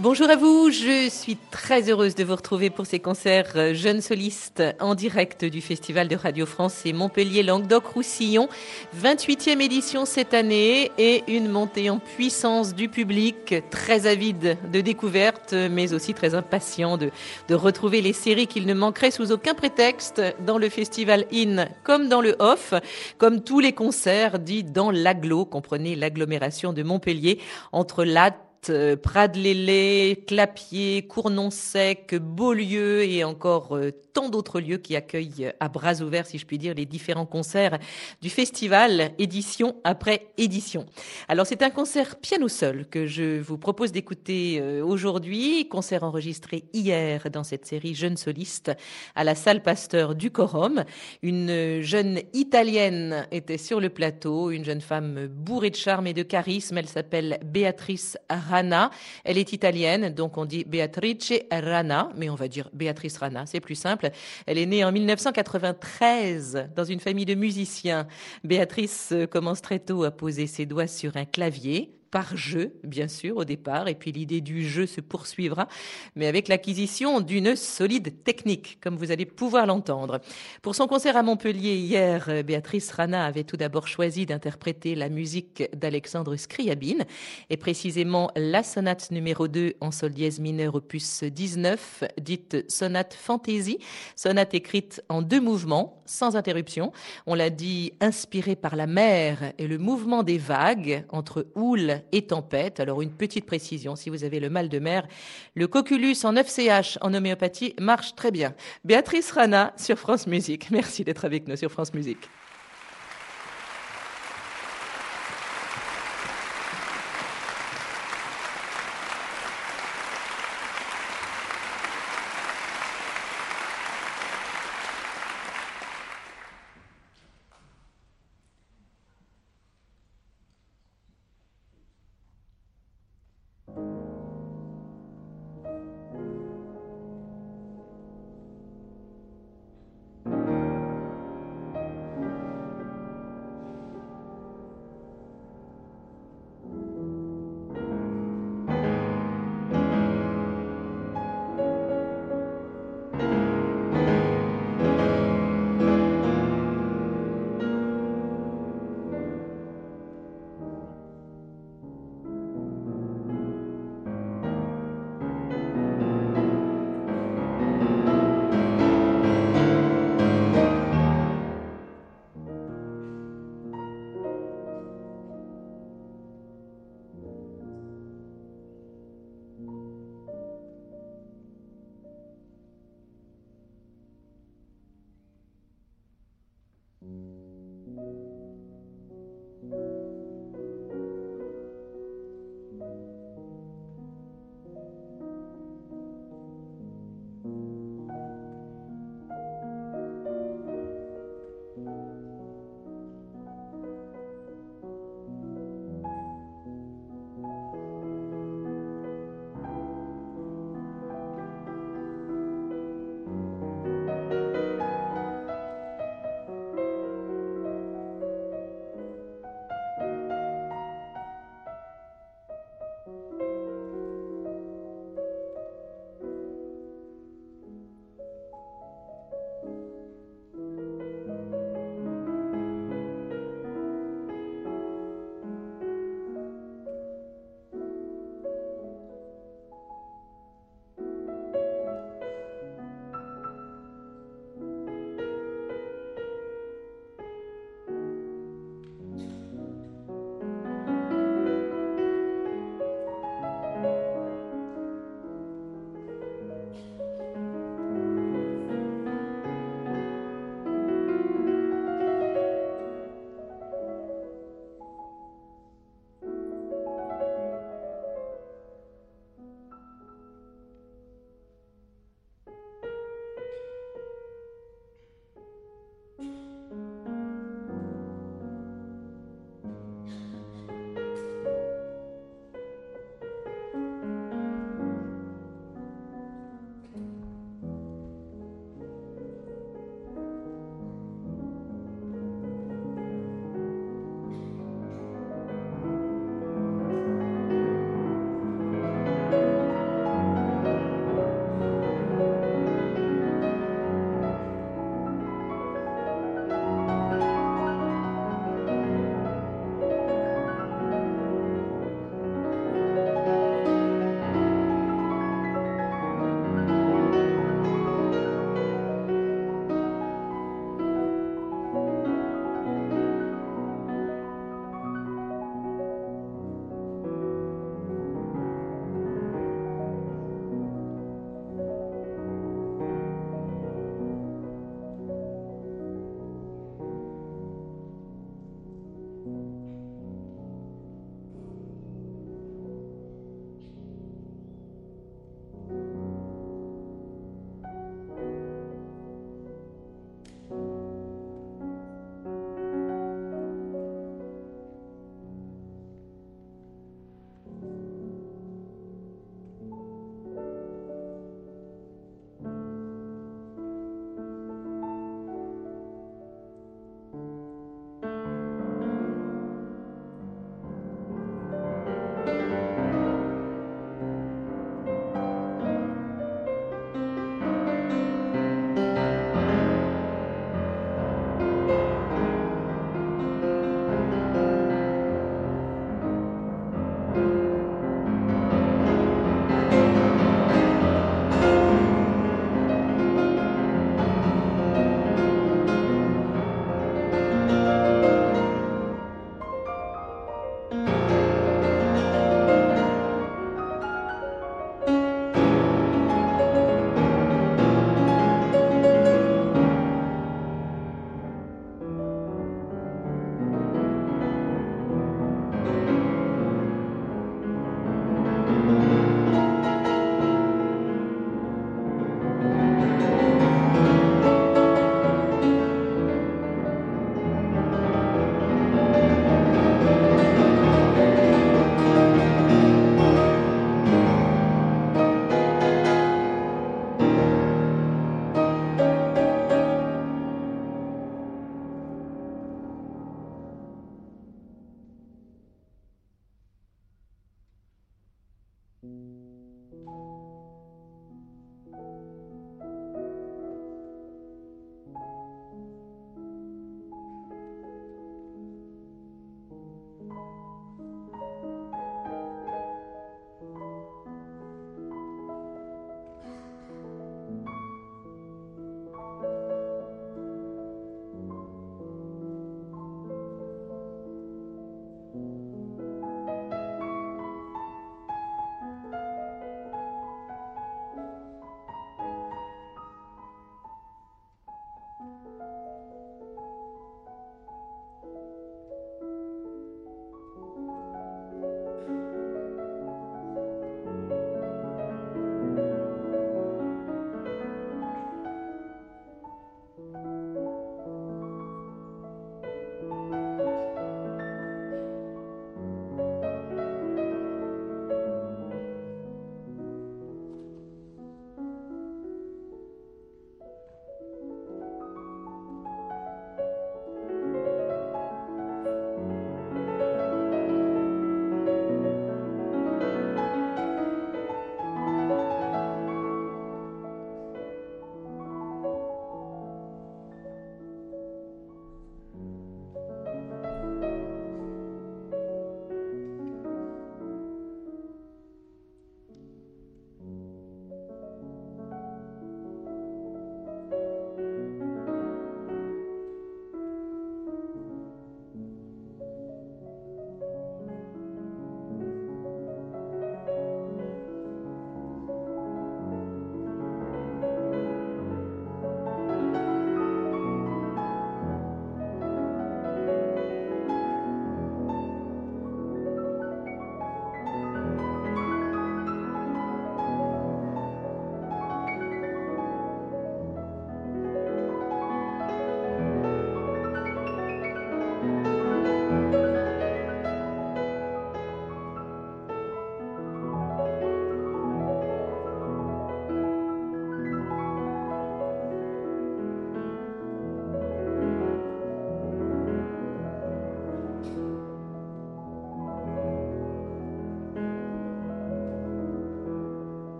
Bonjour à vous, je suis très heureuse de vous retrouver pour ces concerts jeunes solistes en direct du Festival de Radio France et Montpellier Languedoc-Roussillon. 28e édition cette année et une montée en puissance du public très avide de découvertes mais aussi très impatient de retrouver les séries qu'il ne manquerait sous aucun prétexte dans le Festival In comme dans le Off, comme tous les concerts dits dans l'agglo, comprenez l'agglomération de Montpellier entre Latte, Prades-les-Lez, Clapier, Cournon-Sec, Beaulieu et encore tant d'autres lieux qui accueillent à bras ouverts, si je puis dire, les différents concerts du festival, édition après édition. Alors c'est un concert piano seul que je vous propose d'écouter aujourd'hui, concert enregistré hier dans cette série Jeunes solistes à la salle Pasteur du Corum. Une jeune Italienne était sur le plateau, une jeune femme bourrée de charme et de charisme. Elle s'appelle Béatrice Rana. Elle est italienne, donc on dit Beatrice Rana, mais on va dire Béatrice Rana, c'est plus simple. Elle est née en 1993 dans une famille de musiciens. Béatrice commence très tôt à poser ses doigts sur un clavier, par jeu, bien sûr, au départ, et puis l'idée du jeu se poursuivra, mais avec l'acquisition d'une solide technique, comme vous allez pouvoir l'entendre. Pour son concert à Montpellier hier, Béatrice Rana avait tout d'abord choisi d'interpréter la musique d'Alexandre Scriabine, et précisément la sonate numéro 2 en sol dièse mineur opus 19, dite sonate fantaisie, sonate écrite en 2 mouvements, sans interruption. On l'a dit, inspirée par la mer et le mouvement des vagues entre houle et tempête. Alors une petite précision, si vous avez le mal de mer, le coculus en 9CH en homéopathie marche très bien. Béatrice Rana sur France Musique. Merci d'être avec nous sur France Musique.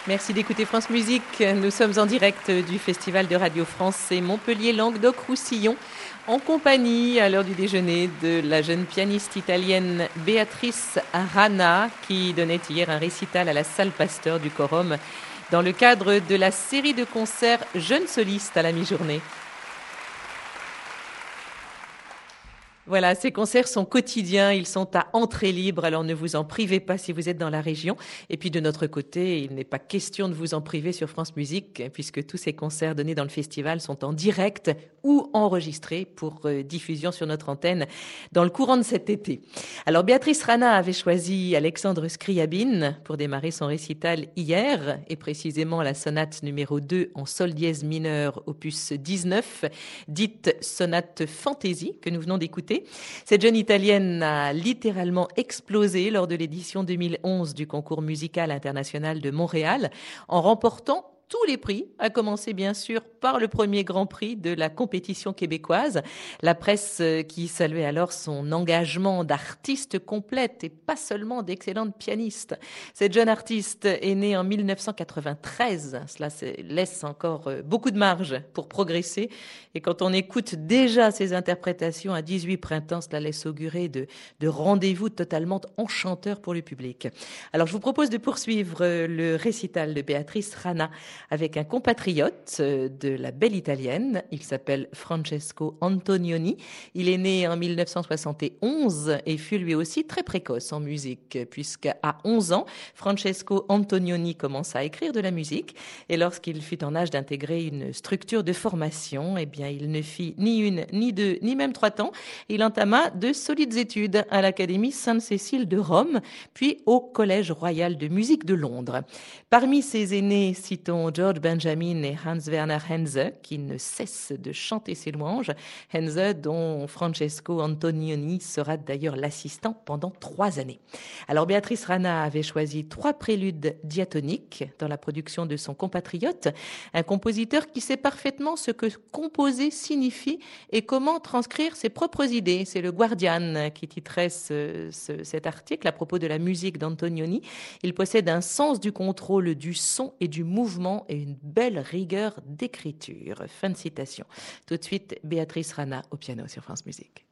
Merci d'écouter France Musique. Nous sommes en direct du Festival de Radio France et Montpellier Languedoc-Roussillon en compagnie à l'heure du déjeuner de la jeune pianiste italienne Béatrice Rana qui donnait hier un récital à la salle Pasteur du Quorum dans le cadre de la série de concerts Jeunes solistes à la mi-journée. Voilà, ces concerts sont quotidiens, ils sont à entrée libre, alors ne vous en privez pas si vous êtes dans la région. Et puis de notre côté, il n'est pas question de vous en priver sur France Musique, puisque tous ces concerts donnés dans le festival sont en direct ou enregistrés pour diffusion sur notre antenne dans le courant de cet été. Alors Béatrice Rana avait choisi Alexandre Scriabine pour démarrer son récital hier, et précisément la sonate numéro 2 en sol dièse mineur, opus 19, dite sonate fantaisie, que nous venons d'écouter. Cette jeune Italienne a littéralement explosé lors de l'édition 2011 du concours musical international de Montréal en remportant tous les prix, à commencer bien sûr par le premier grand prix de la compétition québécoise. La presse qui saluait alors son engagement d'artiste complète et pas seulement d'excellente pianiste. Cette jeune artiste est née en 1993. Cela laisse encore beaucoup de marge pour progresser. Et quand on écoute déjà ses interprétations à 18 printemps, cela laisse augurer de rendez-vous totalement enchanteurs pour le public. Alors je vous propose de poursuivre le récital de Béatrice Rana avec un compatriote de la belle italienne. Il s'appelle Francesco Antonioni. Il est né en 1971 et fut lui aussi très précoce en musique, puisqu'à 11 ans, Francesco Antonioni commença à écrire de la musique. Et lorsqu'il fut en âge d'intégrer une structure de formation, eh bien, il ne fit ni une, ni deux, ni même 3 temps. Il entama de solides études à l'Académie Sainte-Cécile de Rome, puis au Collège royal de musique de Londres. Parmi ses aînés, citons George Benjamin et Hans Werner Henze, qui ne cessent de chanter ses louanges. Henze, dont Francesco Antonioni sera d'ailleurs l'assistant pendant 3 années. Alors Béatrice Rana avait choisi 3 préludes diatoniques dans la production de son compatriote, un compositeur qui sait parfaitement ce que composer signifie et comment transcrire ses propres idées. C'est le Guardian qui titrait cet article à propos de la musique d'Antonioni. Il possède un sens du contrôle du son et du mouvement et une belle rigueur d'écriture. Fin de citation. Tout de suite, Béatrice Rana au piano sur France Musique.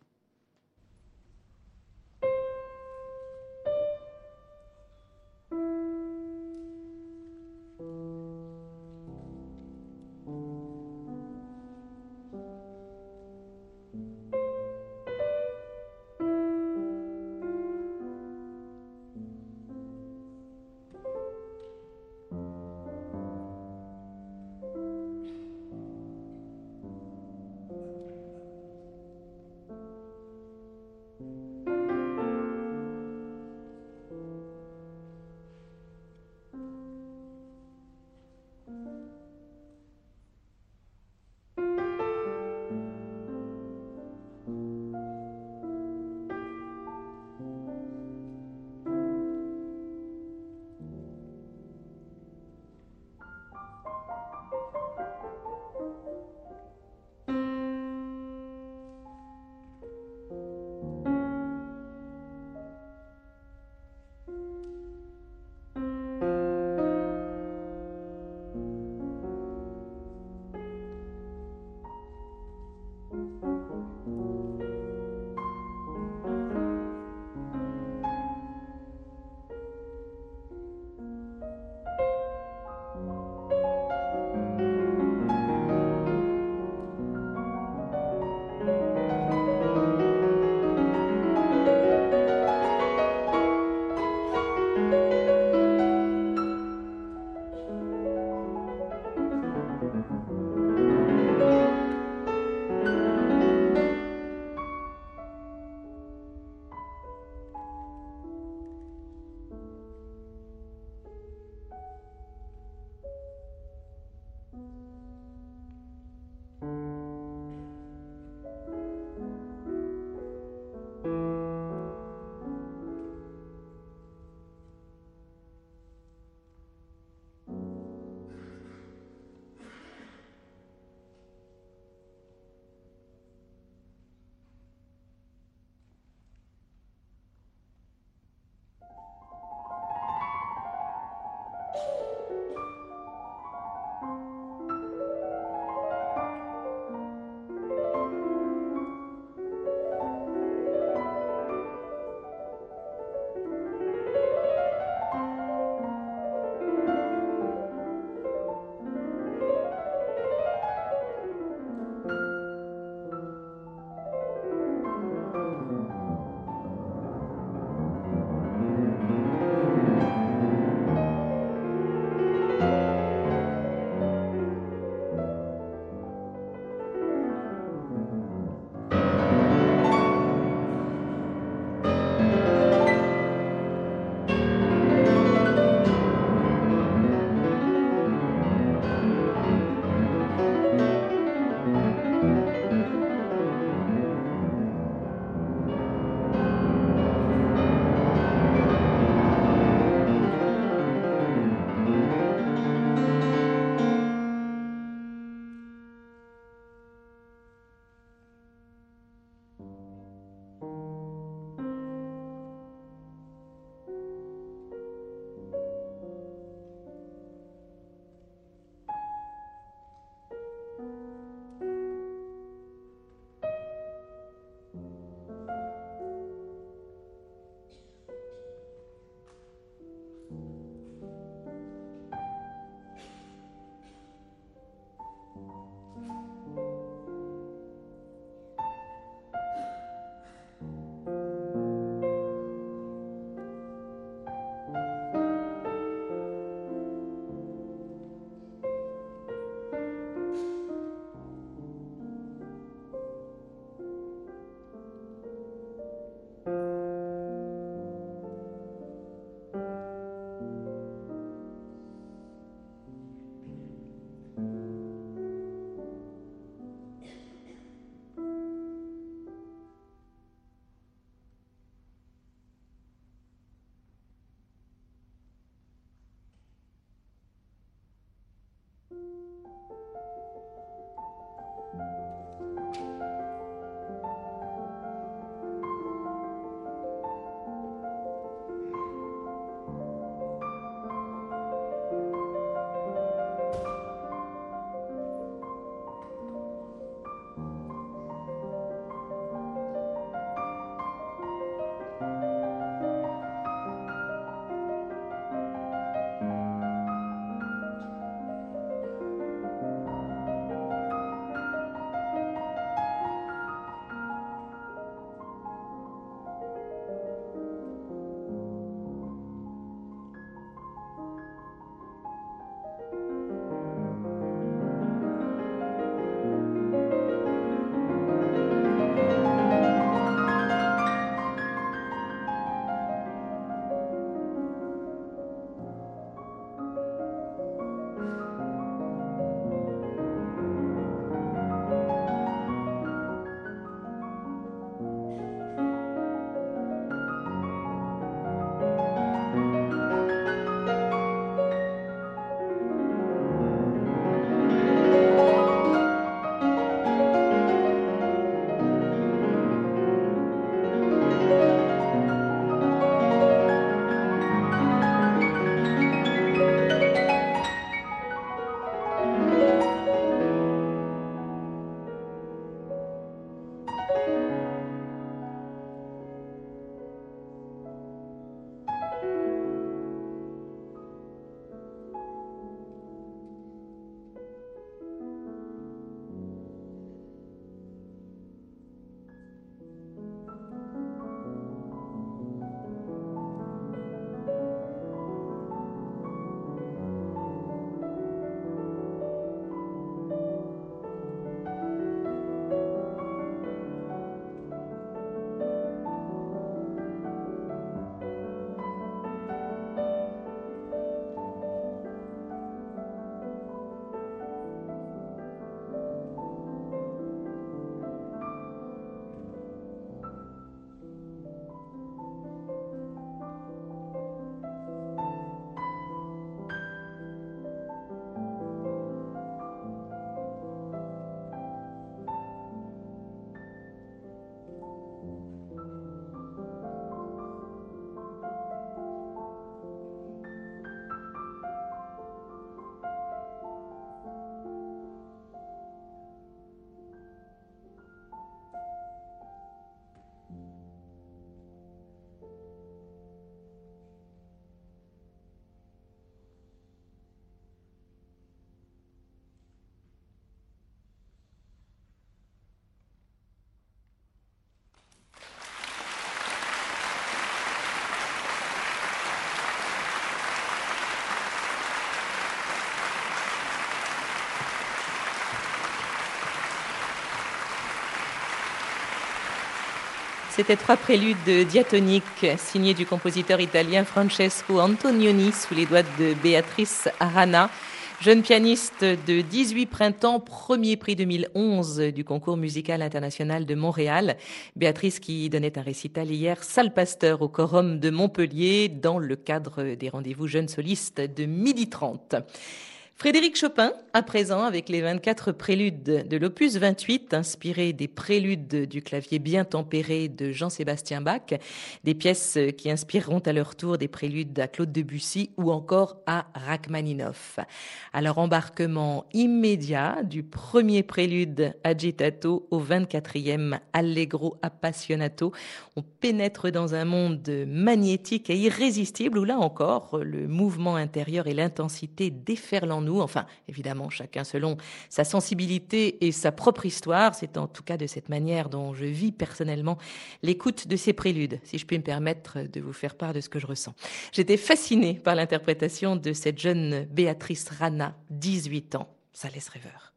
C'était 3 préludes diatoniques signés du compositeur italien Francesco Antonioni sous les doigts de Béatrice Arana, jeune pianiste de 18 printemps, premier prix 2011 du concours musical international de Montréal. Béatrice qui donnait un récital hier, salle Pasteur au Quorum de Montpellier dans le cadre des rendez-vous jeunes solistes de 12h30. Frédéric Chopin, à présent, avec les 24 préludes de l'opus 28, inspirés des préludes du clavier bien tempéré de Jean-Sébastien Bach, des pièces qui inspireront à leur tour des préludes à Claude Debussy ou encore à Rachmaninoff. Alors, embarquement immédiat du premier prélude agitato au 24e allegro appassionato. On pénètre dans un monde magnétique et irrésistible où là encore, le mouvement intérieur et l'intensité déferlent en nous. Enfin, évidemment, chacun selon sa sensibilité et sa propre histoire. C'est en tout cas de cette manière dont je vis personnellement l'écoute de ces préludes, si je puis me permettre de vous faire part de ce que je ressens. J'étais fascinée par l'interprétation de cette jeune Béatrice Rana, 18 ans. Ça laisse rêveur.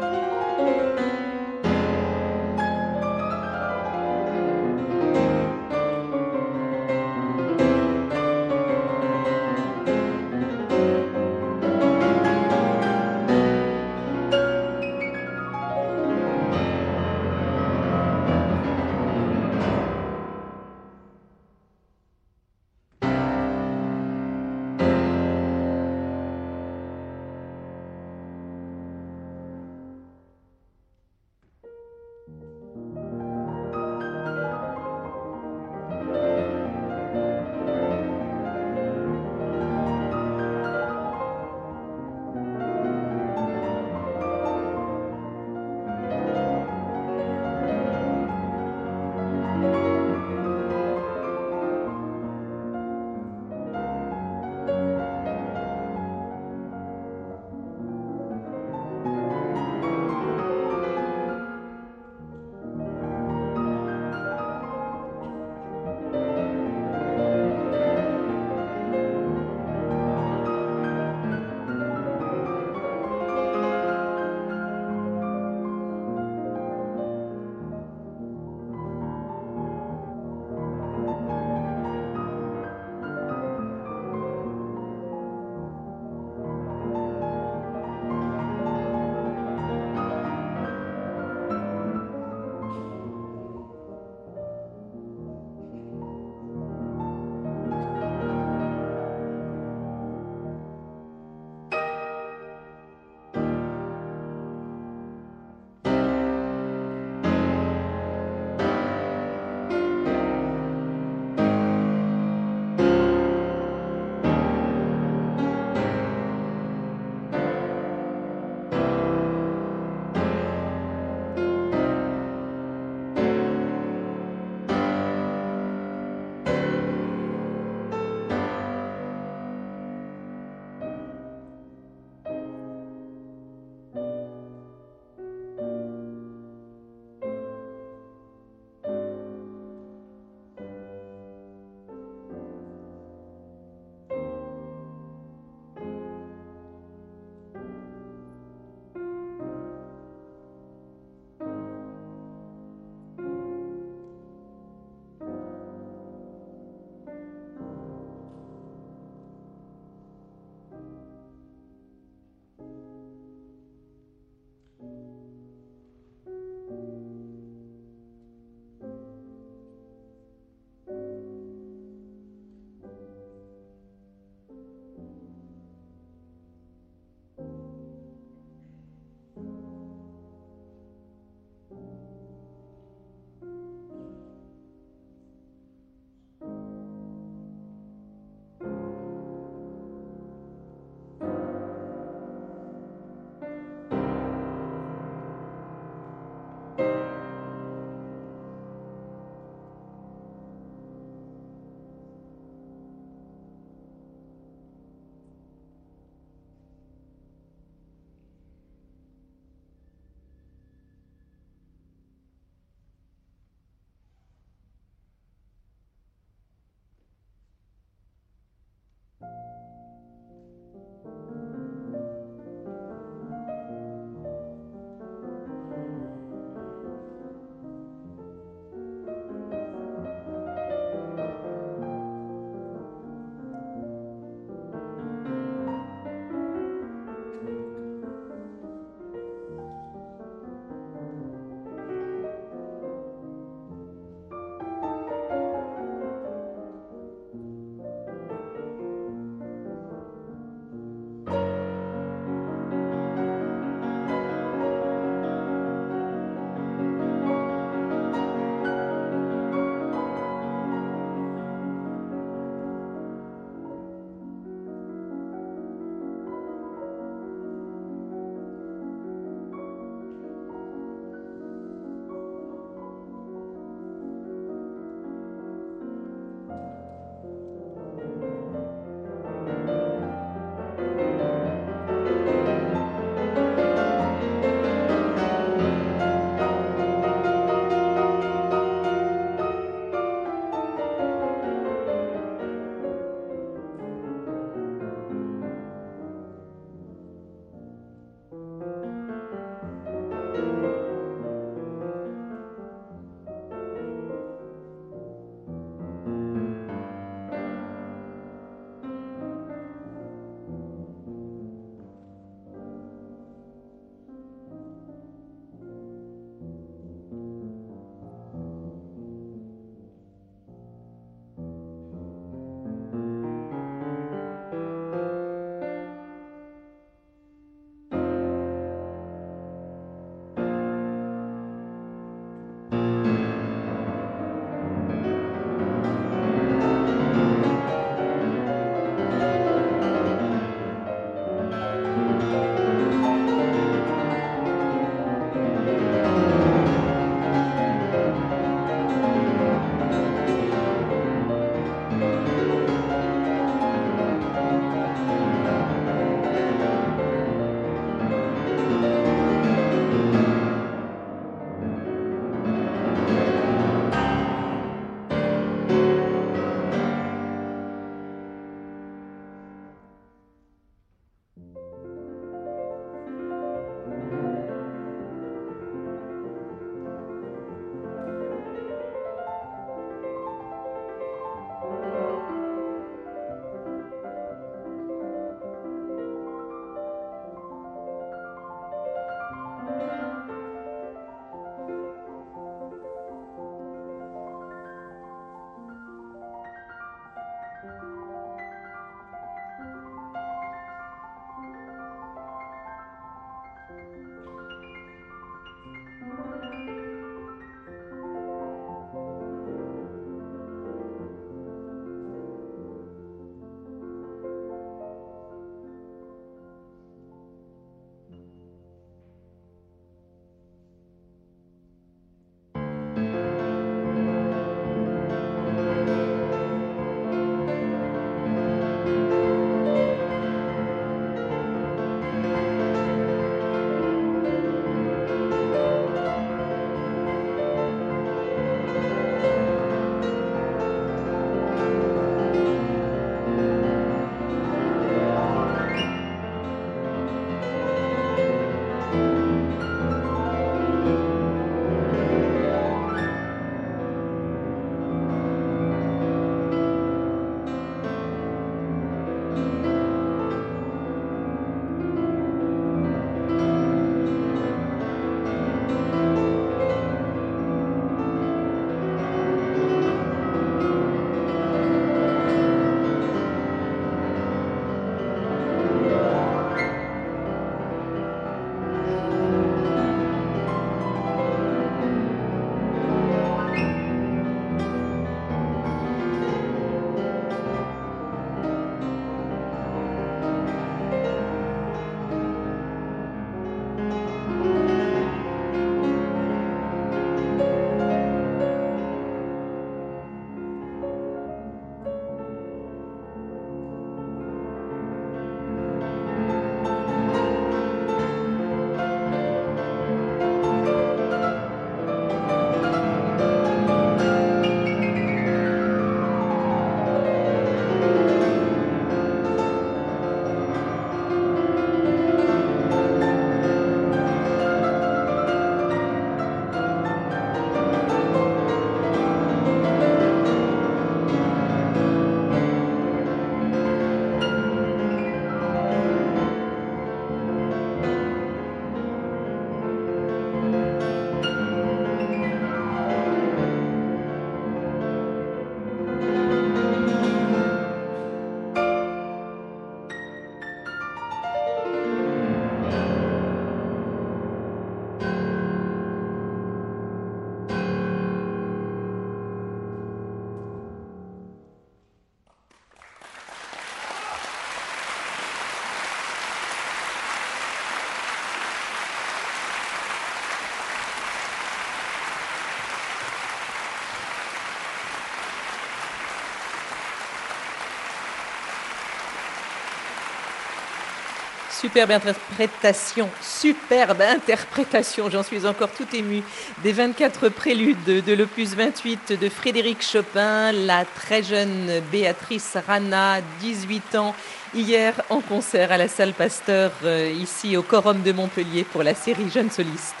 Superbe interprétation, j'en suis encore tout émue, des 24 préludes de l'opus 28 de Frédéric Chopin, la très jeune Béatrice Rana, 18 ans, hier en concert à la salle Pasteur, ici au Quorum de Montpellier pour la série Jeunes solistes.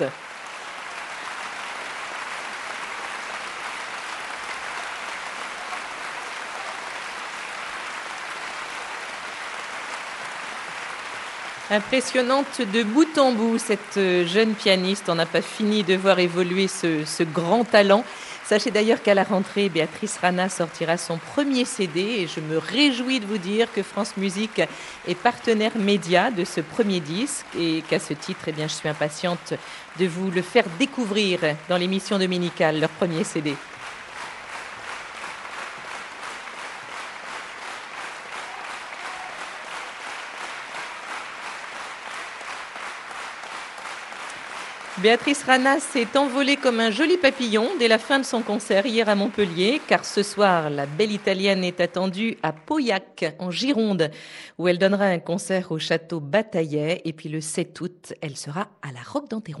Impressionnante de bout en bout, cette jeune pianiste. On n'a pas fini de voir évoluer ce grand talent. Sachez d'ailleurs qu'à la rentrée, Béatrice Rana sortira son premier CD et je me réjouis de vous dire que France Musique est partenaire média de ce premier disque et qu'à ce titre, eh bien, je suis impatiente de vous le faire découvrir dans l'émission dominicale, leur premier CD. Béatrice Rana s'est envolée comme un joli papillon dès la fin de son concert hier à Montpellier, car ce soir, la belle Italienne est attendue à Pauillac, en Gironde, où elle donnera un concert au château Bataillet. Et puis le 7 août, elle sera à la Roque d'Enterron.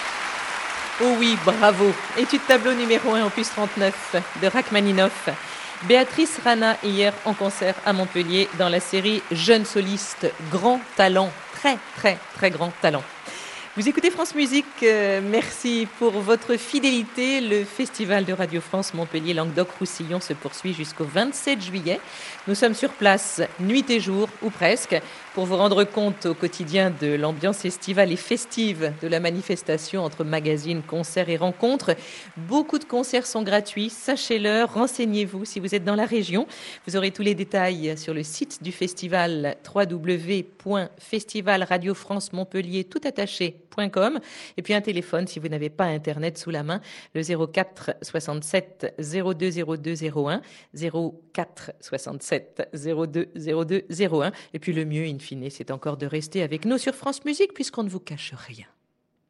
Oh oui, bravo. Étude tableau numéro 1, opus 39 de Rachmaninoff. Béatrice Rana hier en concert à Montpellier dans la série Jeunes solistes, grand talent, très très très grand talent. Vous écoutez France Musique, merci pour votre fidélité. Le Festival de Radio France Montpellier Languedoc-Roussillon se poursuit jusqu'au 27 juillet. Nous sommes sur place nuit et jour, ou presque, pour vous rendre compte au quotidien de l'ambiance estivale et festive de la manifestation entre magazines, concerts et rencontres. Beaucoup de concerts sont gratuits, sachez-le, renseignez-vous si vous êtes dans la région. Vous aurez tous les détails sur le site du festival www.festivalradiofrancemontpellier toutattaché.com et puis un téléphone si vous n'avez pas internet sous la main, le 04 67 02 02 01, 04 67 02 02 01. Et puis le mieux, in fine, c'est encore de rester avec nous sur France Musique puisqu'on ne vous cache rien.